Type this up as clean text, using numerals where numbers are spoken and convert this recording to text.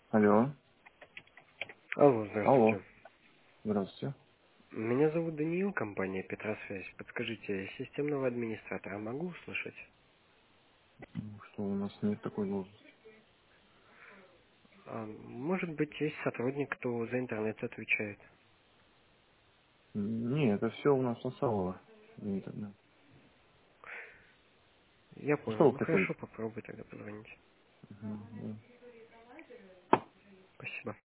Алло. Алло, Алло. здравствуйте. Здравствуйте. Меня зовут Даниил, компания Петросвязь. Подскажите, системного администратора могу услышать? Что у нас нет такой должности? Может быть, есть сотрудник, кто за интернет отвечает? Не, это все у нас на Савова. Не тогда. Я Что понял. вы Ну хотели? хорошо, попробуй тогда позвонить. Мгм, да. Спасибо.